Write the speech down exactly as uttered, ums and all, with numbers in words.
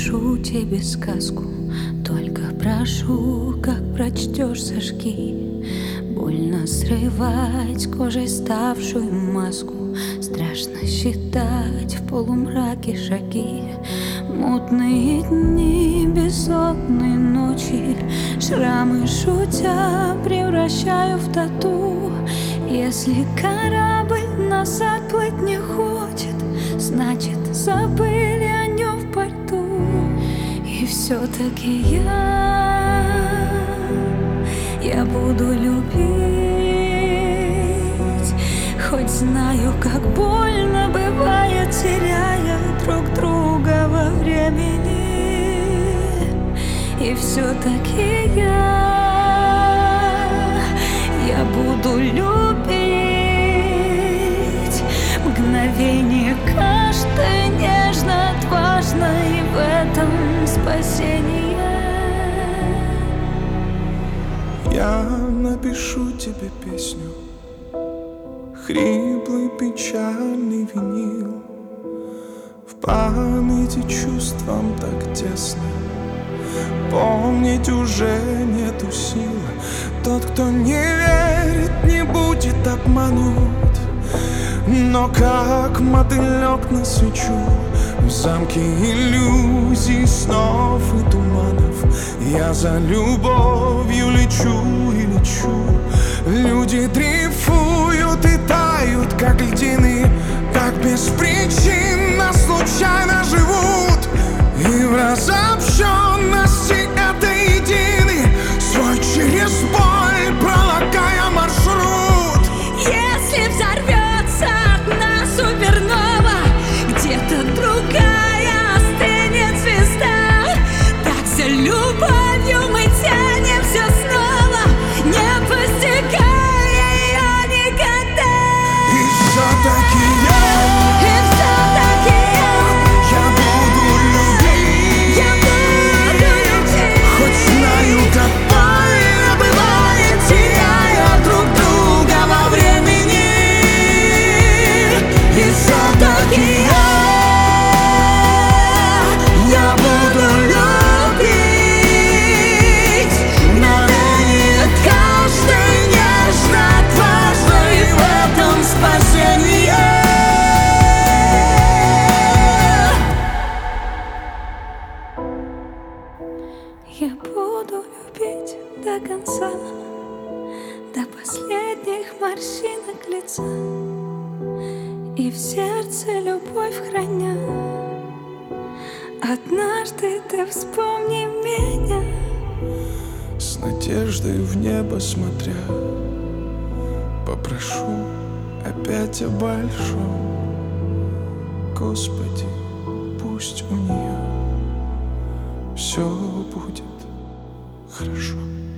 напишу тебе сказку, только прошу, как прочтешь, сожги. Больно срывать с кожей ставшую маску, страшно считать в полумраке шаги. Мутные дни, бессонные ночи, шрамы шутя превращаю в тату. Если корабль нас отплыть не хочет, значит, забыли о нем в порту. И все-таки я, я буду любить, хоть знаю, как больно бывает, теряя друг друга во времени. И все-таки я, я буду любить мгновение каждое нежно, отважно, и в этом спасение. Я напишу тебе песню, хриплый печальный винил. В памяти чувствам так тесно, помнить уже нету сил. Тот, кто не верит, не будет обманут. Но как мотылек на свечу в замке иллюзий, снов и туманов, я за любовью лечу и лечу. Люди дрейфуют и тают, как льдины, так беспричинно, случайно живут. И в разобщенности этой едины, свой через боль пролагая маршрут. Если взорвется одна супернова, где-то другая остынет звезда. Так за любовью мы тянем все снова, не постигая ее никогда. И все-таки я, И все-таки я буду любить, я, я буду любить, хоть знаю, как больно бывает, теряя друг друга во времени. И все-таки я, я буду любить мгновение каждое нежно, отважно, и в этом спасение. я буду любить до конца, до последних морщинок лица, и в сердце любовь храня. Однажды ты вспомни меня. С надеждой в небо смотря, попрошу опять о большом. Господи, пусть у нее все будет хорошо.